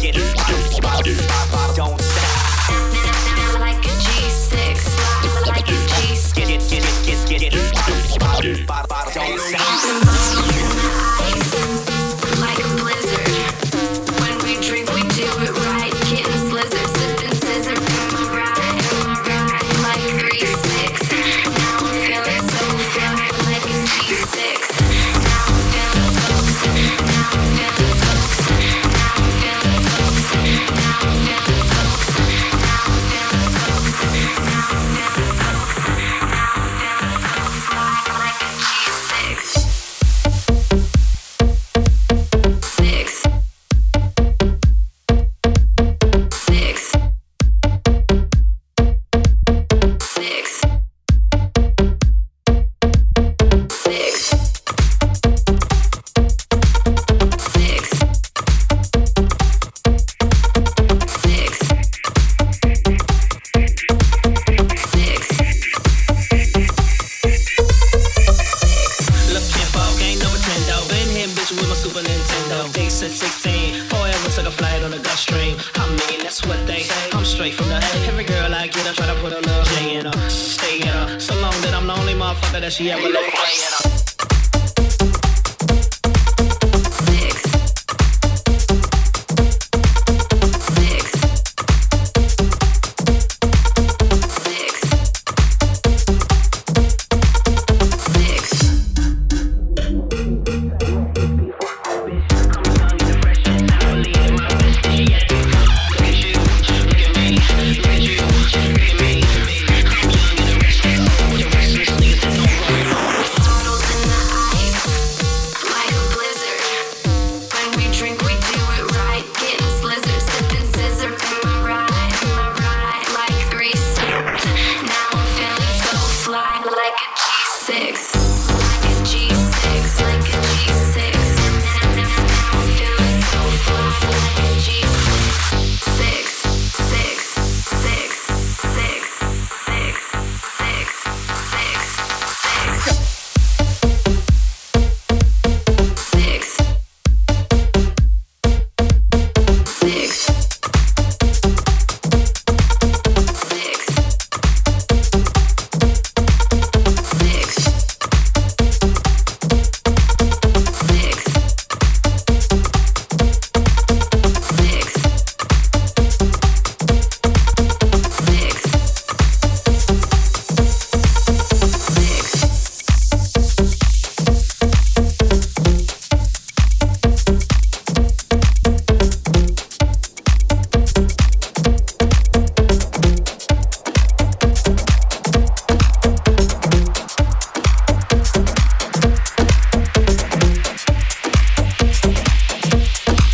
Don't stop. Like a G6. Like a G6. Get it. Don't stop. Like a blizzard. When we drink, we do it right. Getting slizzard, sipping scissor. Am I right? Like 3-6. Now I'm feeling so fly. Like a G6. Now I'm feeling folks. Now I'm feeling folks. Now I'm feeling folks. Now I'm feeling folks. Now I'm feeling folks. Now I'm feeling folks. Now I'm feeling folks. Like a G6. With my Super Nintendo, they said 16. Forever took a flight on a gulf stream. I mean, that's what they say. I'm straight from the head. Every girl I get, I try to put a little J in her, stay in her. So long that I'm the only motherfucker that she ever let play in her.